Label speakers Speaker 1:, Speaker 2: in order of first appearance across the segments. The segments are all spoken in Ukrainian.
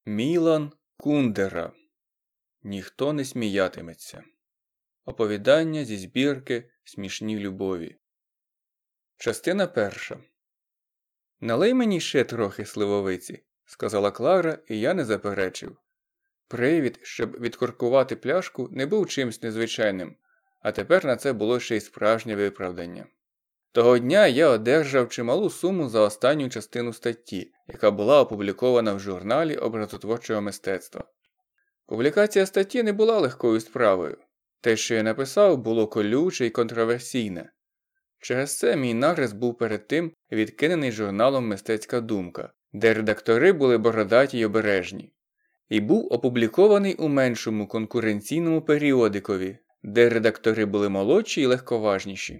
Speaker 1: Мілан Кундера. Ніхто не сміятиметься. Оповідання зі збірки «Смішні любові». Частина перша. «Налий мені ще трохи сливовиці», – сказала Клара, і я не заперечив. Привід, щоб відкоркувати пляшку, не був чимсь незвичайним, а тепер на це було ще й справжнє виправдання. Того дня я одержав чималу суму за останню частину статті, яка була опублікована в журналі образотворчого мистецтва. Публікація статті не була легкою справою. Те, що я написав, було колюче і контроверсійне. Через це мій нарис був перед тим відкинений журналом «Мистецька думка», де редактори були бородаті й обережні. І був опублікований у меншому конкуренційному періодикові, де редактори були молодші і легковажніші.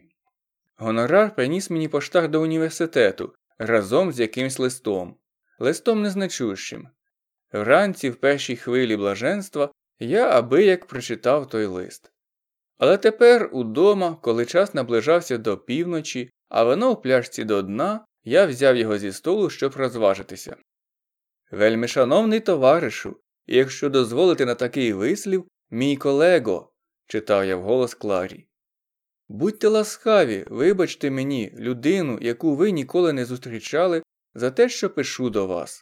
Speaker 1: Гонорар приніс мені поштар до університету разом з якимсь листом. Листом незначущим. Вранці в першій хвилі блаженства я абияк прочитав той лист. Але тепер удома, коли час наближався до півночі, а вино в пляшці до дна, я взяв його зі столу, щоб розважитися. «Вельмишановний товаришу, якщо дозволите на такий вислів, мій колего», – читав я вголос Кларі. «Будьте ласкаві, вибачте мені, людину, яку ви ніколи не зустрічали, за те, що пишу до вас.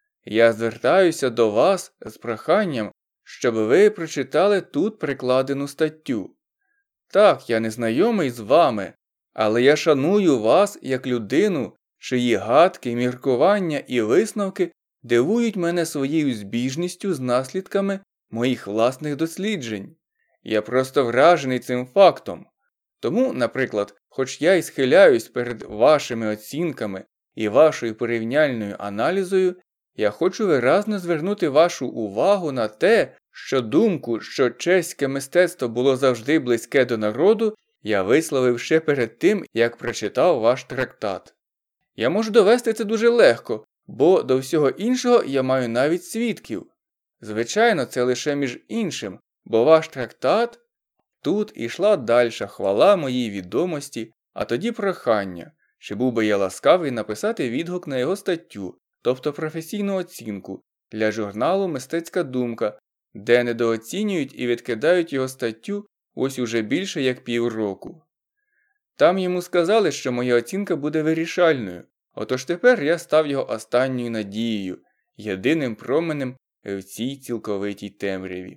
Speaker 1: Я звертаюся до вас з проханням, щоб ви прочитали тут прикладену статтю. Так, я не знайомий з вами, але я шаную вас як людину, чиї гадки, міркування і висновки дивують мене своєю збіжністю з наслідками моїх власних досліджень. Я просто вражений цим фактом. Тому, наприклад, хоч я й схиляюсь перед вашими оцінками і вашою порівняльною аналізою, я хочу виразно звернути вашу увагу на те, що думку, що чеське мистецтво було завжди близьке до народу, я висловив ще перед тим, як прочитав ваш трактат. Я можу довести це дуже легко, бо до всього іншого я маю навіть свідків. Звичайно, це лише між іншим, бо ваш трактат… Тут ішла дальша хвала моїй відомості, а тоді прохання, чи був би я ласкавий написати відгук на його статтю, тобто професійну оцінку, для журналу «Мистецька думка», де недооцінюють і відкидають його статтю ось уже більше як півроку. Там йому сказали, що моя оцінка буде вирішальною, отож тепер я став його останньою надією, єдиним променем в цій цілковитій темряві.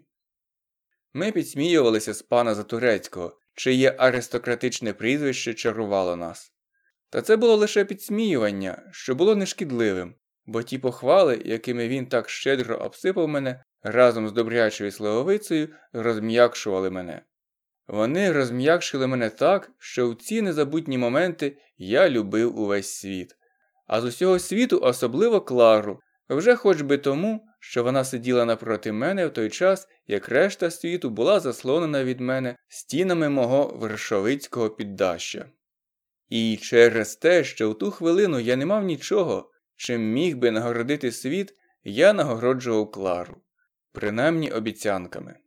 Speaker 1: Ми підсміювалися з пана Затурецького, чиє аристократичне прізвище чарувало нас. Та це було лише підсміювання, що було нешкідливим, бо ті похвали, якими він так щедро обсипав мене, разом з добрячою сливовицею, розм'якшували мене. Вони розм'якшили мене так, що в ці незабутні моменти я любив увесь світ. А з усього світу особливо Клару, вже хоч би тому, що вона сиділа напроти мене в той час, як решта світу була заслонена від мене стінами мого вершовицького піддаща. І через те, що в ту хвилину я не мав нічого, чим міг би нагородити світ, я нагороджував Клару. Принаймні обіцянками.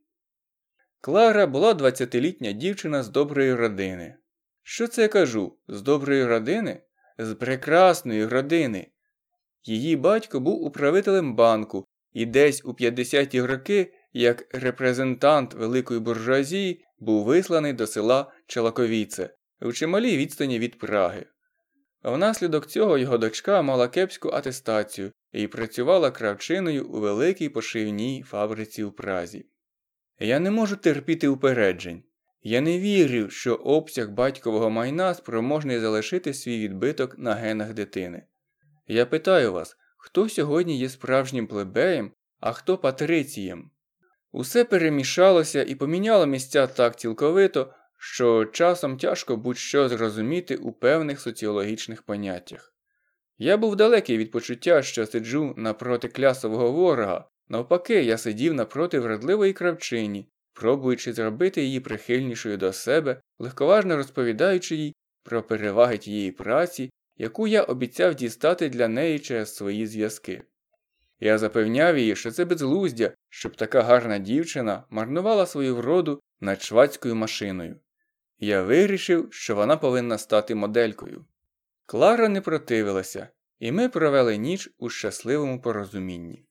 Speaker 1: Клара була 20-літня дівчина з доброї родини. Що це я кажу? З доброї родини? З прекрасної родини. Її батько був управителем банку і десь у 50-ті роки, як репрезентант великої буржуазії, був висланий до села Челаковіце, в чималій відстані від Праги. Внаслідок цього його дочка мала кепську атестацію і працювала кравчиною у великій пошивній фабриці у Празі. Я не можу терпіти упереджень. Я не вірю, що обсяг батькового майна спроможний залишити свій відбиток на генах дитини. Я питаю вас, хто сьогодні є справжнім плебеєм, а хто патрицієм? Усе перемішалося і поміняло місця так цілковито, що часом тяжко будь-що зрозуміти у певних соціологічних поняттях. Я був далекий від почуття, що сиджу напроти клясового ворога, навпаки, я сидів напроти вродливої кравчині, пробуючи зробити її прихильнішою до себе, легковажно розповідаючи їй про переваги тієї праці, яку я обіцяв дістати для неї через свої зв'язки. Я запевняв її, що це безглуздя, щоб така гарна дівчина марнувала свою вроду над швадською машиною. Я вирішив, що вона повинна стати моделькою. Клара не противилася, і ми провели ніч у щасливому порозумінні.